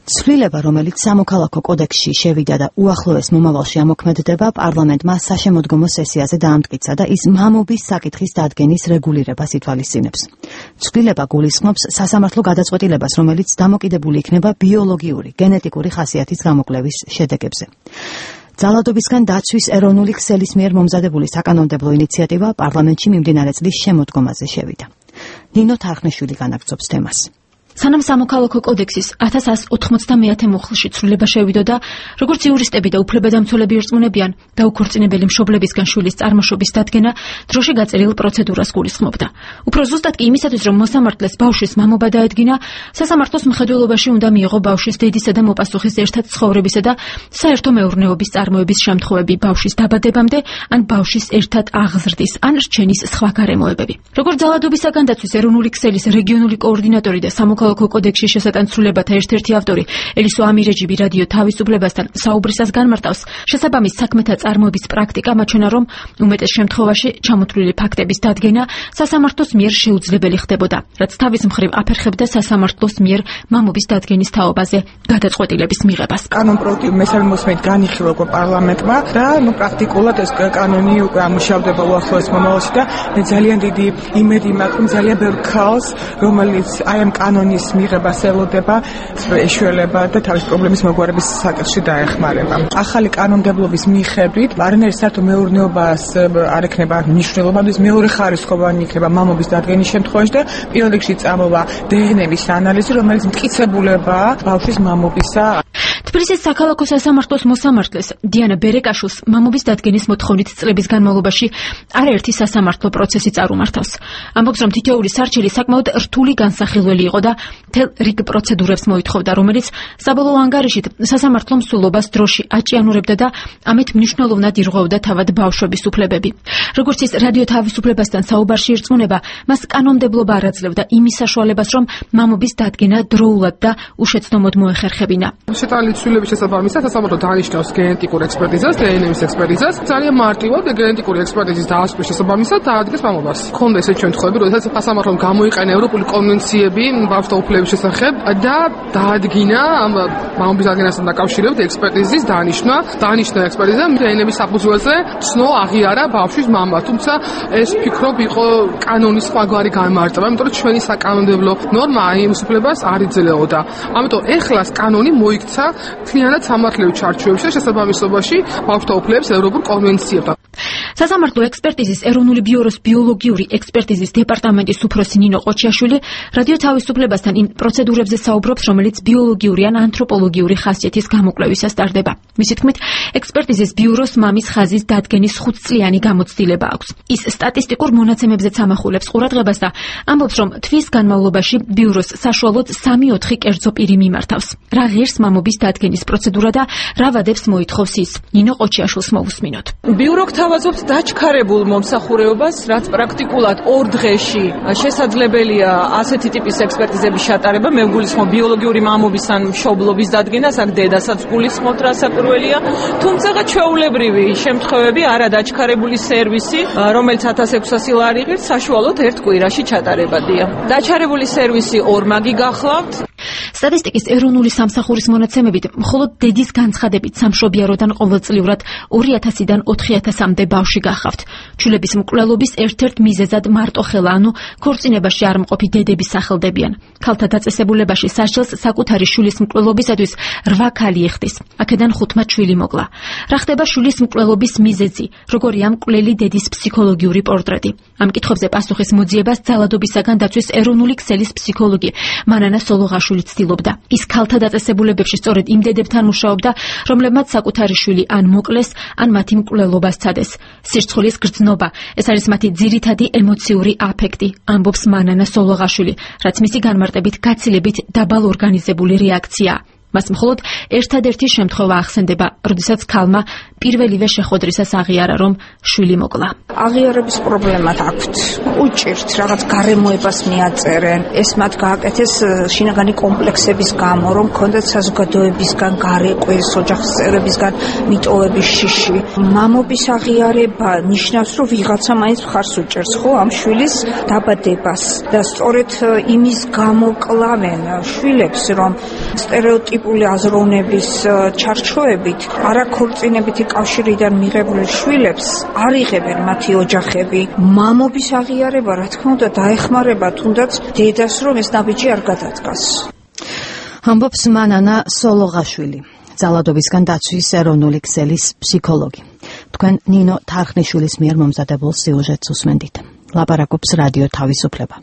ცვლილება, რომელიც სამოქალაქო კოდექსში შევიდა და უახლოეს მომავალში ამოქმედდება, პარლამენტმა საშემოდგომო სესიაზე დაამტკიცა და ის მამობის საკითხის დადგენის რეგულირებას ითვალისწინებს. ცვლილება გულისხმობს სასამართლო გადაწყვეტილებას, რომელიც დამოკიდებული იქნება ბიოლოგიური, გენეტიკური ხასიათის გამოკვლევის შედეგებზე. ძალადობისგან დაცვის ეროვნული ქსელის მიერ მომზადებული საკანონმდებლო ინიციატივა პარლამენტში მიმდინარე წლის შემოდგომაზე შევიდა. ნინო თარხნიშვილი განაგრძობს თემას. სანამ სამოქალაქო კოდექსის 1199 მუხლში ცვლილება შევიდოდა, როგორც იურისტები და უფლებადამცველები ერწმუნებიან, დაუქორწინებელი მშობლებისგან შვილის წარმოშობის დადგენა დროში გაწერილ პროცედურას გულისხმობდა. უფრო ზუსტად კი იმისათვის, რომ მოსამართლეს ბავშვის მამობა დაედგინა, სასამართლოს მხედველობაში უნდა მიიღო ბავშვის დედისა და მოპასუხის ერთად ცხოვრებისა და საერთო მეურნეობის წარმოების შემთხვევები ბავშვის დაბადებამდე, ან ბავშვის ერთად აღზრდის, ან რჩენის სხვა გარემოებები. როგორც ძალადობისაგან დაცვის ეროვნული ქსელის რეგიონული კოორდინატორი და სამოქალაქო კოდექსში შესატან ცვლილებათა ერთ-ერთი ავტორი ელისო ამირეჯიბი რადიო თავისუფლებასთან საუბრისას განმარტავს, შესაბამის საქმეთა წარმოების პრაქტიკა მაჩვენა, რომ უმეტეს შემთხვევაში ჩამოთვლილი ფაქტების დადგენა სასამართლოს მიერ შეუძლებელი ხდებოდა, რაც თავის მხრივ აფერხებდა სასამართლოს მიერ მამობის დადგენის თაობაზე გადაწყვეტილების მიღებას. კანონპროექტი მესამე მოსმენით განიხილვა პარლამენტმა და პრაქტიკულად ეს კანონი უკვე ამუშავდება უახლოეს მომავალში და მე ძალიან დიდი იმედი მაქვს, რომ ძალიან ბევრ ქალს, რომელიც აი ამ კანონის მიღებას ელოდება, ეშველება და თავის პრობლემის მოგვარების საკითხში დაეხმარება. ახალი კანონმდებლობის მიხედვით, არანაირი საერთო მეურნეობას არ ექნება მნიშვნელობა, ის მეორე ხარისხოვანი იქნება მამობის დადგენის შემთხვევაში და პირველ რიგში წამოვა დნმ-ის ანალიზი, რომელიც მტკიცებულებაა ბავშვის მამობისა. თბილისის საქალაქო სასამართლოს მოსამართლეს დიანა ბერეკაშვილს მამობის დადგენის მოთხოვნით წლების განმავლობაში არაერთი სასამართლო პროცესი წარუმართავს. ამბობს, რომ თითოეული სარჩელი საკმაოდ რთული განსახილველი იყო და მთელ რიგ პროცედურებს მოითხოვდა, რომელიც საბოლოო ანგარიშით სასამართლომ სულობას დროში აჭიანურებდა და ამით მნიშვნელოვნად ირღვეოდა თავად ბავშვების უფლებები. როგორც ის რადიო თავისუფლებასთან საუბარში ერწმუნება, მას კანონმდებლობა არ აძლევდა იმის საშუალებას, რომ მამობის დადგენა დროულად და უშეცდომოდ მოეხერხებინა. ცვლილების შესაბამისად სასამართლო დანიშნავს გენეტიკურ ექსპერტიზას, დნმ-ის ექსპერტიზას. ძალიან მარტივად გენეტიკური ექსპერტიზის დაასკვრის შესაბამისად დაადგეს მამობას. ქონდა ესეთი შემთხვევები, როდესაც სასამართლომ გამოიყენა ევროპული კონვენციები ბავშვთა უფლებების შესახებ და დაადგინა ამ მამობის დადგენასთან დაკავშირებით ექსპერტიზის დანიშნა ექსპერტიზა დნმ-ის საფუძველზე ცნო აღიარა ბავშვის მამა. თუმცა ეს ფიქრობ იყო კანონის სხვაგვარი განმარტება, იმიტომ რომ ჩვენი საკანონმდებლო ნორმა იმ უფლებას არ იძლეოდა. ამიტომ ეხლა კანონი მოიქცა მთლიანად სამართლებრივ ჩარჩოებში და შესაბამისობაში ბავშვთა უფლებების ევროპულ კონვენციებთან. სასამართლო ექსპერტიზის ეროვნული ბიუროს ბიოლოგიური ექსპერტიზის დეპარტამენტის უფროსი ნინო ყოჩიაშვილი რადიო თავისუფლებასთან იმ პროცედურებზე საუბრობს, რომელიც ბიოლოგიური ან ანთროპოლოგიური ხასიათის გამოკვლევისას ტარდება. მისი თქმით, ექსპერტიზის ბიუროს მამის ხაზის დადგენის 5-წლიანი გამოცდილება აქვს. ის სტატისტიკურ მონაცემებზეც ამახულებს ყურადღებას და ამბობს, რომ თვის განმავლობაში ბიუროს საშუალოდ 3-4 კერძო პირი მიმართავს. რა ღირს მამობის დადგენის პროცედურა და რა ვადებს მოითხოვს ის? ნინო ყოჩიაშვილს მოვუსმინოთ. ბიურო გთავაზობს დაჩქარებულ მომსახურეობას, რაც პრაქტიკულად 2 დღეში შესაძლებელია ასეთი ტიპის ექსპერტიზების ჩატარება. მე ვგულისხმობ ბიოლოგიური მამობის ან მშობლობის დადგენას, აქ დედასაც გულისხმობთ, რა საფურველია. თუმცა ჩვეულებრივი შემთხვევები არა დაჩქარებული სერვისი, რომელიც 1600 ლარი ღირს, საშუალოდ 1 კვირაში ჩატარებადია. დაჩქარებული სერვისი ორმაგი გახლავთ. სტატისტიკის ეროვნული სამსახურის მონაცემებით, მხოლოდ დედის განცხადებით სამშობიაროდან ყოველწლიურად 2000-დან 4000-მდე ბავშვი გახავთ. ჩულების მკვლელობის ერთ-ერთ მიზეზად მარტოხელა, ანუ ქორწინებაში არ მყოფი დედები სახელდებიან. ქალთა დაწესებულებაში სასჯელს საკუთარი შვილის მკვლელობისათვის 8 ქალი იხდის. აქედან 5-მა შვილი მოკლა. რა ხდება შვილის მკვლელობის მიზეზი? როგორია მკვლელი დედის ფსიქოლოგიური პორტრეტი? ამ კითხვებზე პასუხის მოძიებას ძალადობისაგან დაცვის ეროვნული ქსელის ფსიქოლოგი მანანა სოლოღაშვილი ცდილობდა. ის ქალთა დაწესებულებებში სწორედ იმ დედებთან მუშაობდა, რომლებმაც საკუთარი შვილი ან მოკლეს, ან მათი მკვლელობა სცადეს. სირცხვილის გრძნობა, ეს არის მათი ძირითადი ემოციური აფექტი, ამბობს მანანა სოლოღაშვილი, რაც მისი განმარტებით გაცილებით დაბალ ორგანიზებული რეაქციაა. მას მხოლოდ ერთადერთი შემთხვევა ახსენდება, როდესაც ქალმა პირველივე შეხვედრისას აღიარა, რომ შვილი მოკლა. აღიარების პრობლემა აქვთ. უჭირთ რაღაც გარემოებას მიაწერენ. ეს მათ გააკეთეს შინაგანი კომპლექსების გამო, რომ ქონდათ საზოგადოებისგან გარეკვეს, ოჯახის წევრებისგან მიტოვების შიში. მამობის აღიარება ნიშნავს, რომ ვიღაცა მაინც მხარს უჭერს ხო ამ შვილის დაბადებას და სწორედ იმის გამო კლავენ შვილებს, რომ სტერეოტიპ სტერეოტიპული აზროვნების ჩარჩოებით, არაქორწინებითი კავშირიდან მიღებულ შვილებს არ იღებენ მათი ოჯახები. მამობის აღიარება, რა თქმა უნდა, დაეხმარება თუნდაც დედას, რომ ეს ნაბიჯი არ გადადგას. ამბობს მანანა სოლოღაშვილი, ძალადობისგან დაცვის ეროვნული ქსელის ფსიქოლოგი. თქვენ ნინო თარხნიშვილის მიერ მომზადებულ სიუჟეტს უსმენდით. ლაპარაკობს რადიო თავისუფლება.